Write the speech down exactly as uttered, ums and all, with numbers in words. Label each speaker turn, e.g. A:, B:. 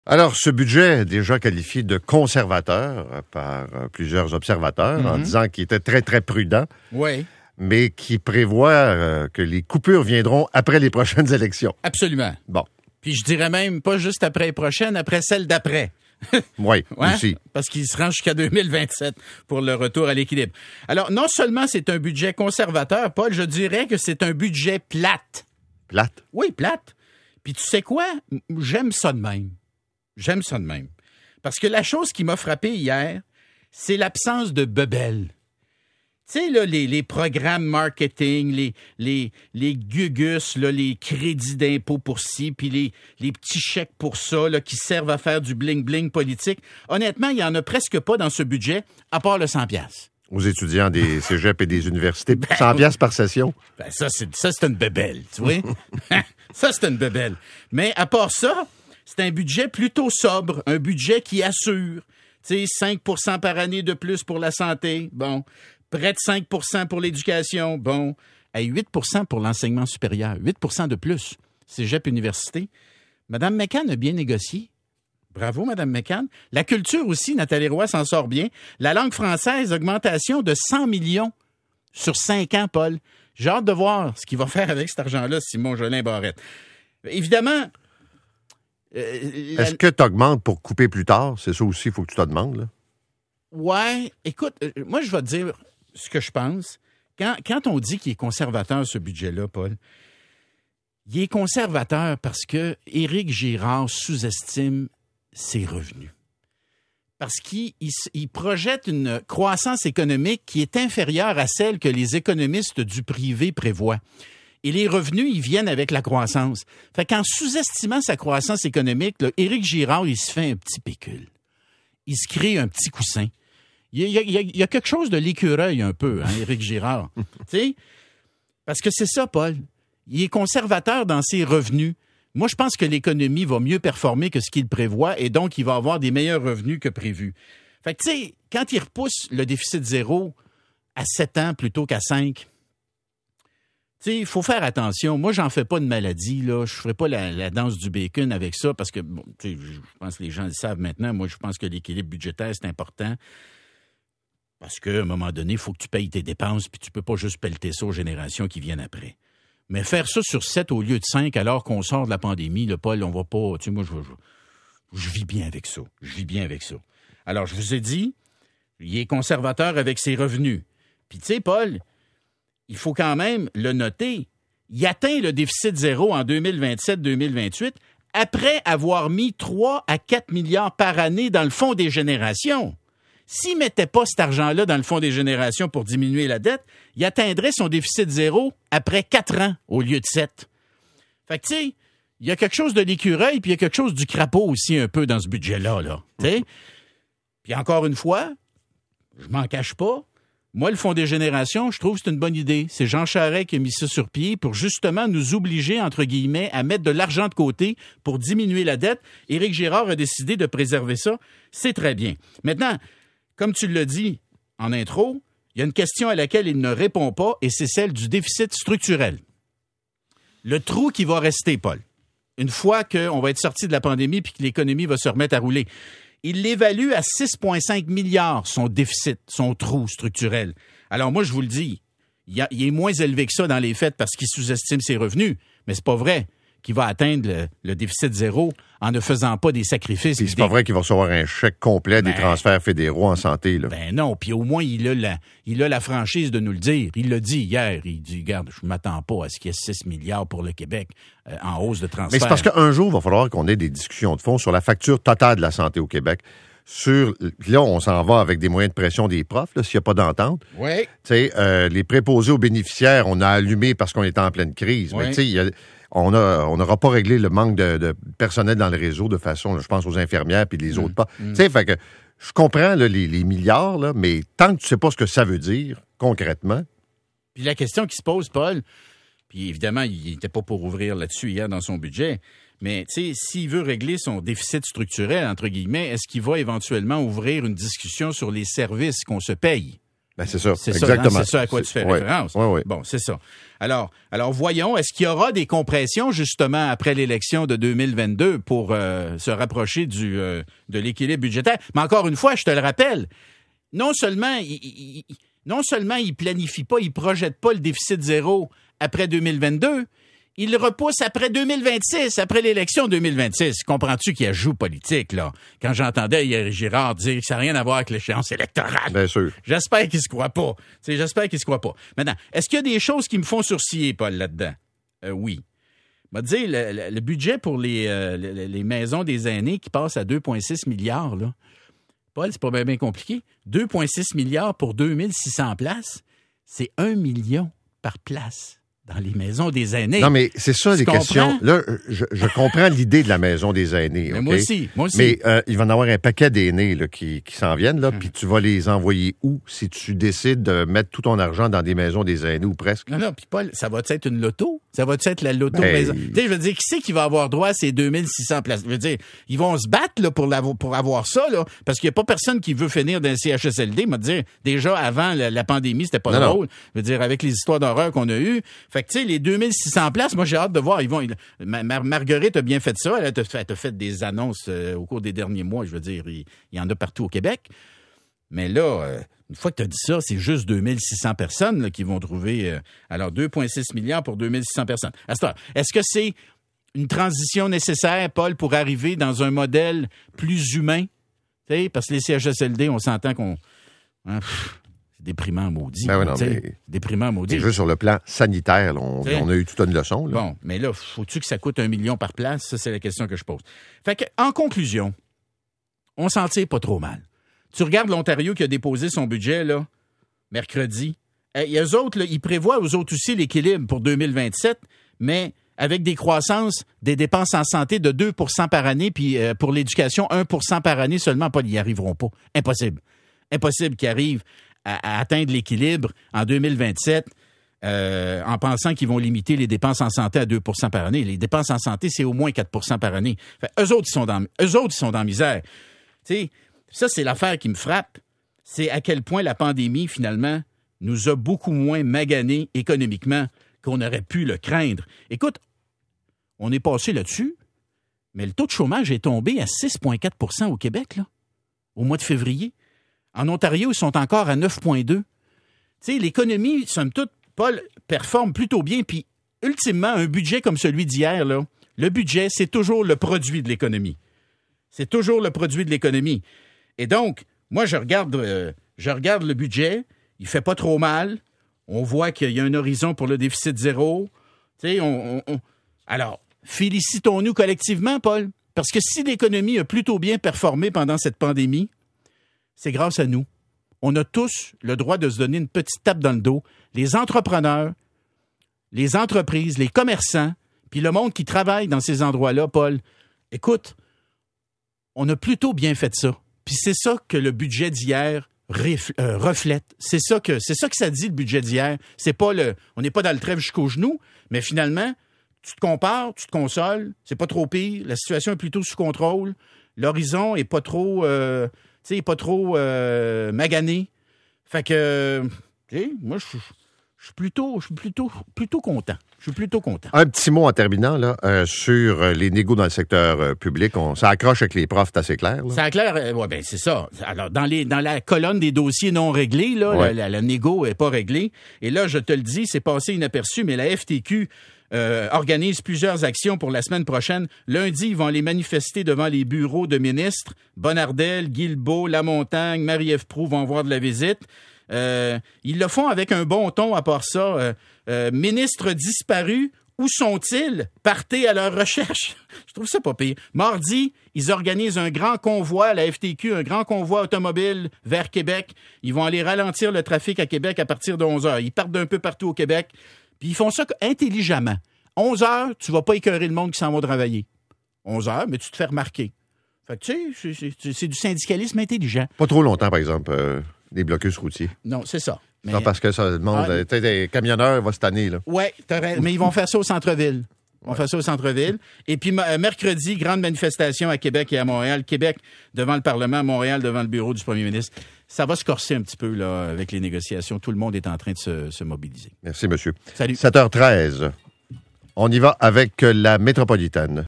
A: Alors, ce budget est déjà qualifié de conservateur par euh, plusieurs observateurs mm-hmm. en disant qu'il était très, très prudent.
B: Oui.
A: Mais qui prévoit euh, que les coupures viendront après les prochaines élections.
B: Absolument.
A: Bon.
B: Puis je dirais même pas juste après les prochaines, après celles d'après.
A: Oui,
B: ouais?
A: aussi.
B: Parce qu'il se rend jusqu'à deux mille vingt-sept pour le retour à l'équilibre. Alors, non seulement c'est un budget conservateur, Paul, je dirais que c'est un budget plate.
A: Plate?
B: Oui, plate. Puis tu sais quoi? J'aime ça de même. J'aime ça de même. Parce que la chose qui m'a frappé hier, c'est l'absence de bebelles. Tu sais, là, les, les programmes marketing, les, les, les gugus, là, les crédits d'impôt pour ci, puis les, les petits chèques pour ça, là, qui servent à faire du bling-bling politique. Honnêtement, il n'y en a presque pas dans ce budget, à part le cent piastres.
A: Aux étudiants des cégeps et des universités, ben, cent piastres par session.
B: Ben ça, c'est, ça, c'est une bébelle, tu vois? Ça, c'est une bébelle. Mais à part ça, c'est un budget plutôt sobre, un budget qui assure, tu sais, cinq pour cent par année de plus pour la santé, bon, près de cinq pour cent pour l'éducation, bon, à huit pour cent pour l'enseignement supérieur, huit pour cent de plus, cégep université. Madame McCann a bien négocié. Bravo, Mme McCann. La culture aussi, Nathalie Roy s'en sort bien. La langue française, augmentation de cent millions sur cinq ans, Paul. J'ai hâte de voir ce qu'il va faire avec cet argent-là, Simon Jolin-Barrette. Évidemment...
A: Euh, Est-ce la... que tu augmentes pour couper plus tard? C'est ça aussi, il faut que tu te demandes, là.
B: Ouais, écoute, euh, moi, je vais te dire ce que je pense. Quand, quand on dit qu'il est conservateur, ce budget-là, Paul, il est conservateur parce que Éric Girard sous-estime ses revenus. Parce qu'il il, il projette une croissance économique qui est inférieure à celle que les économistes du privé prévoient. Et les revenus, ils viennent avec la croissance. Fait qu'en sous-estimant sa croissance économique, là, Éric Girard, il se fait un petit pécule. Il se crée un petit coussin. Il y a, il y a, il y a quelque chose de l'écureuil un peu, hein, Éric Girard. Tu sais? Parce que c'est ça, Paul. Il est conservateur dans ses revenus. Moi, je pense que l'économie va mieux performer que ce qu'il prévoit et donc il va avoir des meilleurs revenus que prévu. Fait que, tu sais, quand il repousse le déficit zéro à sept ans plutôt qu'à cinq, tu sais, il faut faire attention. Moi, j'en fais pas de maladie, là. Je ferai pas la, la danse du bacon avec ça parce que, bon, tu sais, je pense que les gens le savent maintenant. Moi, je pense que l'équilibre budgétaire, c'est important. Parce qu'à un moment donné, il faut que tu payes tes dépenses puis tu peux pas juste pelleter ça aux générations qui viennent après. Mais faire ça sur sept au lieu de cinq alors qu'on sort de la pandémie, le Paul, on va pas... Tu sais, moi, je, je, je vis bien avec ça. Je vis bien avec ça. Alors, je vous ai dit, il est conservateur avec ses revenus. Puis, tu sais, Paul... il faut quand même le noter, il atteint le déficit zéro en deux mille vingt-sept deux mille vingt-huit après avoir mis trois à quatre milliards par année dans le fonds des générations. S'il ne mettait pas cet argent-là dans le fonds des générations pour diminuer la dette, il atteindrait son déficit zéro après quatre ans au lieu de sept. Fait que, tu sais, il y a quelque chose de l'écureuil puis il y a quelque chose du crapaud aussi un peu dans ce budget-là, là. Tu sais? Puis encore une fois, je m'en cache pas, moi, le Fonds des générations, je trouve que c'est une bonne idée. C'est Jean Charest qui a mis ça sur pied pour justement nous obliger, entre guillemets, à mettre de l'argent de côté pour diminuer la dette. Éric Girard a décidé de préserver ça. C'est très bien. Maintenant, comme tu l'as dit en intro, il y a une question à laquelle il ne répond pas et c'est celle du déficit structurel. Le trou qui va rester, Paul, une fois qu'on va être sorti de la pandémie puis que l'économie va se remettre à rouler. Il l'évalue à six virgule cinq milliards, son déficit, son trou structurel. Alors moi, je vous le dis, il, y a, il est moins élevé que ça dans les faits parce qu'il sous-estime ses revenus, mais c'est pas vrai qu'il va atteindre le, le déficit zéro en ne faisant pas des sacrifices.
A: Puis c'est pas vrai qu'il va recevoir un chèque complet
B: ben,
A: des transferts fédéraux en santé, là.
B: Ben non, puis au moins, il a, la, il a la franchise de nous le dire. Il l'a dit hier, il dit, regarde, je m'attends pas à ce qu'il y ait six milliards pour le Québec euh, en hausse de transfert.
A: Mais c'est parce qu'un jour, il va falloir qu'on ait des discussions de fond sur la facture totale de la santé au Québec. Sur, là, on s'en va avec des moyens de pression des profs, là, s'il n'y a pas d'entente.
B: Oui.
A: Tu sais, euh, les préposés aux bénéficiaires, on a allumé parce qu'on était en pleine crise. Oui. Mais tu sais, il y a... On a, on n'aura pas réglé le manque de, de personnel dans le réseau de façon, je pense aux infirmières puis les mmh, autres pas. Mmh. Tu sais, fait que je comprends là, les, les milliards, là, mais tant que tu sais pas ce que ça veut dire concrètement.
B: Puis la question qui se pose, Paul, puis évidemment, il n'était pas pour ouvrir là-dessus hier dans son budget, mais tu sais, s'il veut régler son déficit structurel, entre guillemets, est-ce qu'il va éventuellement ouvrir une discussion sur les services qu'on se paye?
A: Ben c'est ça,
B: c'est
A: exactement.
B: Ça, hein, c'est ça à quoi tu fais
A: ouais.
B: référence.
A: Ouais, ouais.
B: Bon, c'est ça. Alors, alors voyons, est-ce qu'il y aura des compressions justement après l'élection de deux mille vingt-deux pour euh, se rapprocher du euh, de l'équilibre budgétaire? Mais encore une fois, je te le rappelle, non seulement il, il, il, non seulement il planifie pas, il projette pas le déficit zéro après deux mille vingt-deux, il le repousse après deux mille vingt-six, après l'élection deux mille vingt-six. Comprends-tu qu'il y a joue politique, là? Quand j'entendais hier Girard dire que ça n'a rien à voir avec l'échéance électorale.
A: Bien sûr.
B: J'espère qu'il se croit pas. T'sais, j'espère qu'il se croit pas. Maintenant, est-ce qu'il y a des choses qui me font sourciller, Paul, là-dedans? Euh, oui. Je vais te dire, le, le, le budget pour les, euh, les, les maisons des aînés qui passe à deux virgule six milliards, là. Paul, c'est pas bien, bien compliqué. deux virgule six milliards pour deux mille six cents places, c'est un million par place dans les maisons des aînés.
A: Non, mais c'est ça, tu les comprends? Questions. Là, je, je comprends l'idée de la maison des aînés.
B: Mais
A: okay?
B: moi aussi, moi aussi.
A: Mais euh, il va y en avoir un paquet d'aînés là, qui, qui s'en viennent, là, hum. puis tu vas les envoyer où si tu décides de mettre tout ton argent dans des maisons des aînés ou presque?
B: Non, non, puis Paul, ça va être une loto? Ça va être la loto
A: ben...
B: maison? Tu sais, je veux dire, qui c'est qui va avoir droit à ces deux mille six cents places? Je veux dire, ils vont se battre là, pour, pour avoir ça, là, parce qu'il n'y a pas personne qui veut finir dans le C H S L D. Je vais te dire, déjà, avant la, la pandémie, c'était pas non, drôle. Non. Je veux dire, avec les histoires d'horreur qu'on a eues. Fait que, tu sais, les deux mille six cents places, moi, j'ai hâte de voir. Ils vont, ils, Mar- Marguerite a bien fait ça. Elle a, fait, elle a fait des annonces euh, au cours des derniers mois. Je veux dire, il, il y en a partout au Québec. Mais là, euh, une fois que tu as dit ça, c'est juste deux mille six cents personnes là, qui vont trouver... Euh, alors, deux virgule six milliards pour deux mille six cents personnes. À ce temps, est-ce que c'est une transition nécessaire, Paul, pour arriver dans un modèle plus humain? T'sais, parce que les C H S L D, on s'entend qu'on... Hein, pff, c'est déprimant, maudit.
A: Ben oui, non, mais...
B: Déprimant, maudit.
A: Juste sur le plan sanitaire, là, on, on a eu toute une leçon. Là.
B: Bon, mais là, faut-tu que ça coûte un million par place? Ça, c'est la question que je pose. Fait que, en conclusion, on s'en tire pas trop mal. Tu regardes l'Ontario qui a déposé son budget, là, mercredi. Et eux autres, là, ils prévoient aux autres aussi l'équilibre pour deux mille vingt-sept, mais avec des croissances des dépenses en santé de deux pour cent par année, puis euh, pour l'éducation, un pour cent par année seulement. Pas, ils n'y arriveront pas. Impossible. Impossible qu'ils arrivent à, à atteindre l'équilibre en deux mille vingt-sept euh, en pensant qu'ils vont limiter les dépenses en santé à deux pour cent par année. Les dépenses en santé, c'est au moins quatre pour cent par année. Fait, eux autres, ils sont dans, eux autres, ils sont dans la misère. Tu sais, ça, c'est l'affaire qui me frappe. C'est à quel point la pandémie, finalement, nous a beaucoup moins maganés économiquement qu'on aurait pu le craindre. Écoute, on est passé là-dessus, mais le taux de chômage est tombé à six virgule quatre pour cent au Québec, là, au mois de février. En Ontario, ils sont encore à neuf virgule deux. Tu sais, l'économie, somme toute, Paul, performe plutôt bien. Puis, ultimement, un budget comme celui d'hier, là, le budget, c'est toujours le produit de l'économie. C'est toujours le produit de l'économie. Et donc, moi, je regarde, euh, je regarde le budget. Il fait pas trop mal. On voit qu'il y a un horizon pour le déficit zéro. Tu sais, on, on, on... Alors, félicitons-nous collectivement, Paul. Parce que si l'économie a plutôt bien performé pendant cette pandémie, c'est grâce à nous. On a tous le droit de se donner une petite tape dans le dos. Les entrepreneurs, les entreprises, les commerçants, puis le monde qui travaille dans ces endroits-là, Paul. Écoute, on a plutôt bien fait ça. Puis c'est ça que le budget d'hier réf- euh, reflète. C'est ça que c'est ça que ça dit, le budget d'hier. C'est pas le, on n'est pas dans le trèfle jusqu'aux genoux, mais finalement, tu te compares, tu te consoles, c'est pas trop pire, la situation est plutôt sous contrôle, l'horizon est pas trop, euh, tu sais, pas trop euh, magané. Fait que, tu sais, moi, je Je suis plutôt, je suis plutôt, plutôt content. Je suis plutôt content.
A: Un petit mot en terminant là euh, sur les négos dans le secteur euh, public. On, ça accroche avec les profs, c'est assez clair. Là.
B: Ça accroche, euh, ouais, ben c'est ça. Alors dans les, dans la colonne des dossiers non réglés, là,
A: ouais.
B: la, la, la négo est pas réglée. Et là, je te le dis, c'est passé inaperçu, mais la F T Q euh, organise plusieurs actions pour la semaine prochaine. Lundi, ils vont aller manifester devant les bureaux de ministres. Bonnardel, Guilbeault, Lamontagne, Marie-Ève Proulx vont voir de la visite. Euh, ils le font avec un bon ton à part ça. Euh, euh, ministres disparus, où sont-ils? Partez à leur recherche. Je trouve ça pas pire. Mardi, ils organisent un grand convoi, la F T Q, un grand convoi automobile vers Québec. Ils vont aller ralentir le trafic à Québec à partir de onze heures. Ils partent d'un peu partout au Québec. Puis ils font ça intelligemment. onze heures, tu vas pas écœurer le monde qui s'en va travailler. onze heures, mais tu te fais remarquer. Fait que tu sais, c'est, c'est, c'est du syndicalisme intelligent.
A: Pas trop longtemps, par exemple. Euh... Des blocus routiers.
B: Non, c'est ça.
A: Mais... Non, parce que ça demande... Ah, des camionneurs, va cette année, là.
B: Oui, mais ils vont faire ça au centre-ville. On fait ça au centre-ville. Et puis, m- mercredi, grande manifestation à Québec et à Montréal. Québec devant le Parlement, Montréal devant le bureau du premier ministre. Ça va se corser un petit peu là avec les négociations. Tout le monde est en train de se, se mobiliser.
A: Merci, monsieur.
B: Salut.
A: sept heures treize. On y va avec la métropolitaine.